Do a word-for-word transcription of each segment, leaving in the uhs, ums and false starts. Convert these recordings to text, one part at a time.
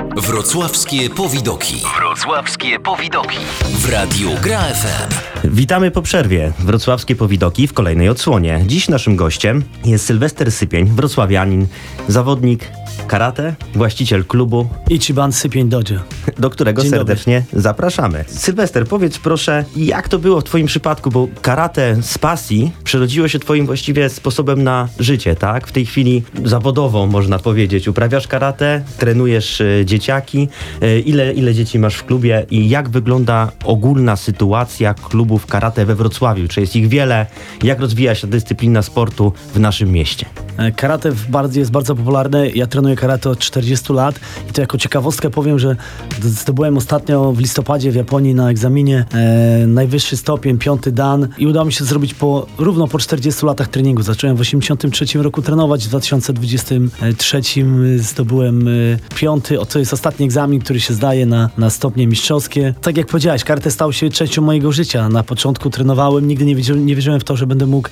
Wrocławskie Powidoki. Wrocławskie Powidoki. W Radiu Gra F M. Witamy po przerwie. Wrocławskie Powidoki w kolejnej odsłonie. Dziś naszym gościem jest Sylwester Sypień, wrocławianin, zawodnik karate, właściciel klubu Ichiban Sypień Dojo, do którego Dzień serdecznie dobry. Zapraszamy. Sylwester, powiedz proszę, jak to było w twoim przypadku, bo karate z pasji przerodziło się twoim właściwie sposobem na życie, tak? W tej chwili zawodową, można powiedzieć, uprawiasz karate, trenujesz y, dzieciaki. Y, ile, ile dzieci masz w klubie i jak wygląda ogólna sytuacja klubów karate we Wrocławiu? Czy jest ich wiele? Jak rozwija się dyscyplina sportu w naszym mieście? Karate bardzo, jest bardzo popularne. Ja trenuję karate od czterdziestu lat i to jako ciekawostkę powiem, że zdobyłem ostatnio w listopadzie w Japonii na egzaminie e, najwyższy stopień, piąty dan i udało mi się zrobić po, równo po czterdziestu latach treningu. Zacząłem w osiemdziesiątym trzecim roku trenować, w dwa tysiące dwudziestym trzecim zdobyłem e, piąty, to jest ostatni egzamin, który się zdaje na, na stopnie mistrzowskie. Tak jak powiedziałeś, karate stało się częścią mojego życia. Na początku trenowałem, nigdy nie, wiedział, nie wierzyłem w to, że będę mógł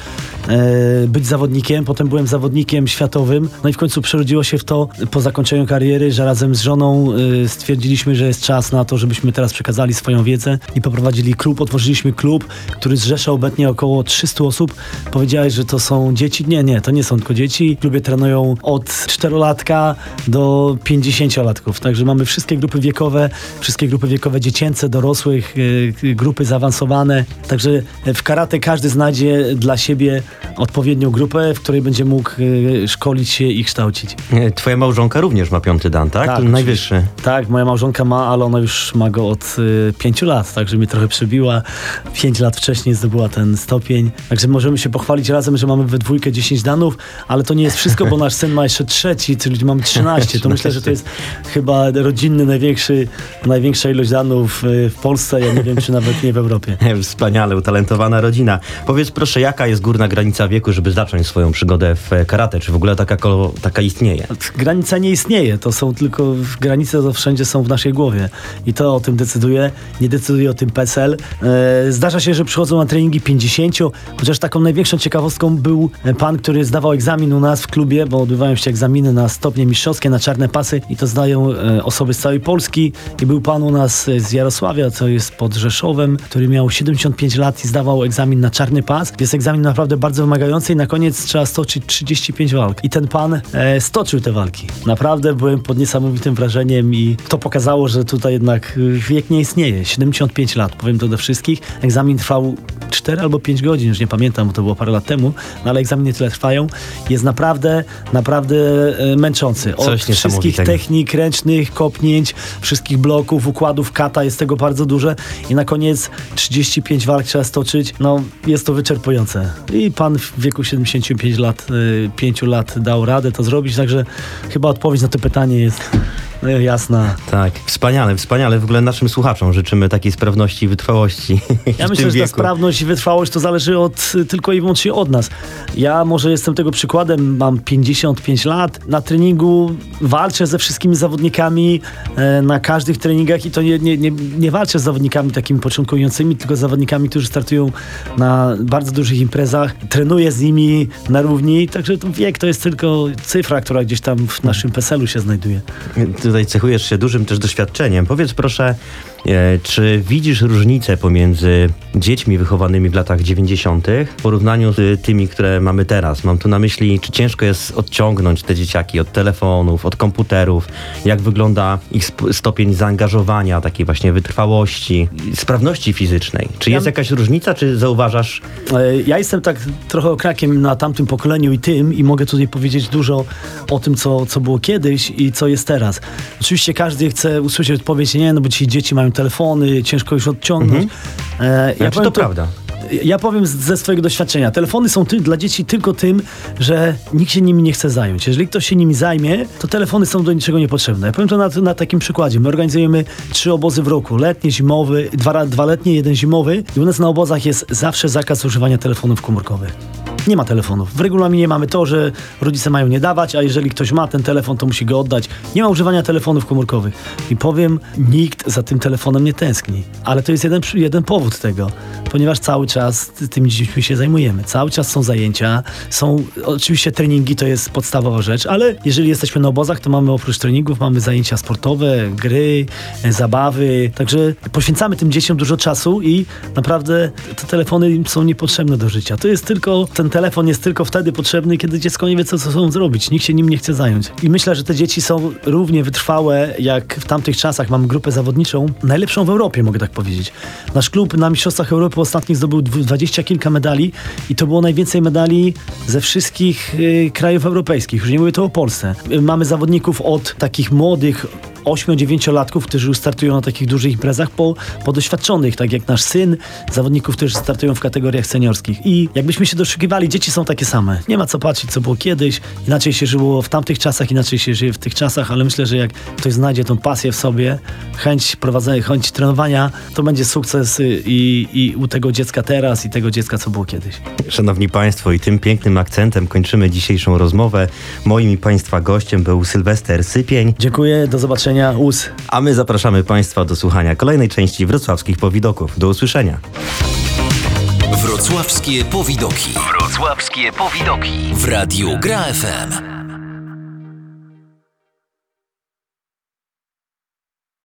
e, być zawodnikiem, potem byłem zawodnikiem światowym, no i w końcu przerodziło się w to po zakończeniu kariery, że razem z żoną y, stwierdziliśmy, że jest czas na to, żebyśmy teraz przekazali swoją wiedzę i poprowadzili klub, otworzyliśmy klub, który zrzesza obecnie około trzysta osób. Powiedziałeś, że to są dzieci? Nie, nie, to nie są tylko dzieci. W klubie trenują od czterolatka do pięćdziesięciolatków, także mamy wszystkie grupy wiekowe, wszystkie grupy wiekowe dziecięce, dorosłych, y, grupy zaawansowane, także w karate każdy znajdzie dla siebie odpowiednią grupę, w której będzie mógł szkolić się i kształcić. Twoja małżonka również ma piąty dan, tak? Tak, to najwyższy. Tak, moja małżonka ma, ale ona już ma go od y, pięciu lat, także mnie trochę przebiła. Pięć lat wcześniej zdobyła ten stopień. Także możemy się pochwalić razem, że mamy we dwójkę dziesięć danów, ale to nie jest wszystko, bo nasz syn ma jeszcze trzeci, czyli mamy trzynaście. To myślę, że to jest chyba rodzinny największy, największa ilość danów w Polsce, ja nie wiem, czy nawet nie w Europie. Wspaniale, utalentowana rodzina. Powiedz proszę, jaka jest górna granica wieku, żeby zacząć swoją przygodę w karate? Czy w ogóle taka, taka istnieje? Granica nie istnieje, to są tylko granice, to wszędzie są w naszej głowie i to o tym decyduje, nie decyduje o tym PESEL. E, zdarza się, że przychodzą na treningi pięćdziesięciu, chociaż taką największą ciekawostką był pan, który zdawał egzamin u nas w klubie, bo odbywają się egzaminy na stopnie mistrzowskie, na czarne pasy i to zdają e, osoby z całej Polski i był pan u nas z Jarosławia, co jest pod Rzeszowem, który miał siedemdziesiąt pięć lat i zdawał egzamin na czarny pas. Jest egzamin naprawdę bardzo wymagający i na koniec trzeba stoczyć trzydzieści pięć walk. I ten pan e, stoczył te walki. Naprawdę byłem pod niesamowitym wrażeniem i to pokazało, że tutaj jednak wiek nie istnieje. siedemdziesiąt pięć lat, powiem to do wszystkich. Egzamin trwał cztery albo pięć godzin, już nie pamiętam, bo to było parę lat temu, no ale egzaminy tyle trwają. Jest naprawdę, naprawdę e, męczący. Od Coś wszystkich technik ręcznych, kopnięć, wszystkich bloków, układów kata, jest tego bardzo dużo i na koniec trzydzieści pięć walk trzeba stoczyć. No, jest to wyczerpujące. I pan w wieku siedemdziesięciu pięciu lat, y, pięciu lat dał radę to zrobić, także chyba odpowiedź na to pytanie jest no, jasna. Tak, wspaniale, wspaniale. W ogóle naszym słuchaczom życzymy takiej sprawności i wytrwałości. Ja myślę, że ta sprawność i wytrwałość to zależy od, tylko i wyłącznie od nas. Ja może jestem tego przykładem, mam pięćdziesiąt pięć lat, na treningu walczę ze wszystkimi zawodnikami e, na każdych treningach i to nie, nie, nie, nie walczę z zawodnikami takimi początkującymi, tylko z zawodnikami, którzy startują na bardzo dużych imprezach. Trenuję z nimi na równi, także to wiek to jest tylko cyfra, która gdzieś tam w naszym PESEL-u się znajduje. Tutaj cechujesz się dużym też doświadczeniem. Powiedz proszę, e, czy widzisz różnicę pomiędzy dziećmi wychowanymi w latach dziewięćdziesiątych w porównaniu z tymi, które mamy teraz? Mam tu na myśli, czy ciężko jest odciągnąć te dzieciaki od telefonów, od komputerów? Jak wygląda ich sp- stopień zaangażowania, takiej właśnie wytrwałości, sprawności fizycznej? Czy jest ja... jakaś różnica, czy zauważasz? E, ja jestem tak trochę okrakiem na tamtym pokoleniu i tym i mogę tutaj powiedzieć dużo o tym, co, co było kiedyś i co jest teraz. Oczywiście każdy chce usłyszeć odpowiedź, nie, no bo ci dzieci mają telefony, ciężko już odciągnąć. Mhm. E, ja ja czy to, to prawda? Ja powiem ze swojego doświadczenia. Telefony są ty, dla dzieci tylko tym, że nikt się nimi nie chce zająć. Jeżeli ktoś się nimi zajmie, to telefony są do niczego niepotrzebne. Ja powiem to na, na takim przykładzie. My organizujemy trzy obozy w roku. Letni, zimowy, dwa, dwa letnie, jeden zimowy. I u nas na obozach jest zawsze zakaz używania telefonów komórkowych. nie ma telefonów. W regulaminie mamy to, że rodzice mają nie dawać, a jeżeli ktoś ma ten telefon, to musi go oddać. Nie ma używania telefonów komórkowych. I powiem, nikt za tym telefonem nie tęskni. Ale to jest jeden, jeden powód tego, ponieważ cały czas tymi dziećmi się zajmujemy. Cały czas są zajęcia, są oczywiście treningi, to jest podstawowa rzecz, ale jeżeli jesteśmy na obozach, to mamy oprócz treningów, mamy zajęcia sportowe, gry, zabawy. Także poświęcamy tym dzieciom dużo czasu i naprawdę te telefony im są niepotrzebne do życia. To jest tylko, ten telefon jest tylko wtedy potrzebny, kiedy dziecko nie wie, co ze sobą zrobić. Nikt się nim nie chce zająć. I myślę, że te dzieci są równie wytrwałe, jak w tamtych czasach. Mamy grupę zawodniczą, najlepszą w Europie, mogę tak powiedzieć. Nasz klub na Mistrzostwach Europy ostatnich zdobył dwadzieścia kilka medali i to było najwięcej medali ze wszystkich y, krajów europejskich. Już nie mówię to o Polsce. Y, mamy zawodników od takich młodych, ośmiu-dziewięciolatków, którzy już startują na takich dużych imprezach, po, po doświadczonych, tak jak nasz syn, zawodników, którzy startują w kategoriach seniorskich. I jakbyśmy się doszukiwali, dzieci są takie same. Nie ma co patrzeć, co było kiedyś. Inaczej się żyło w tamtych czasach, inaczej się żyje w tych czasach, ale myślę, że jak ktoś znajdzie tą pasję w sobie, chęć prowadzenia, chęć trenowania, to będzie sukces i, i u tego dziecka teraz i tego dziecka, co było kiedyś. Szanowni Państwo, i tym pięknym akcentem kończymy dzisiejszą rozmowę. Moim i Państwa gościem był Sylwester Sypień. Dziękuję, do zobaczenia. Us. A my zapraszamy Państwa do słuchania kolejnej części Wrocławskich Powidoków. Do usłyszenia. Wrocławskie Powidoki. Wrocławskie Powidoki. W Radiu Gra F M.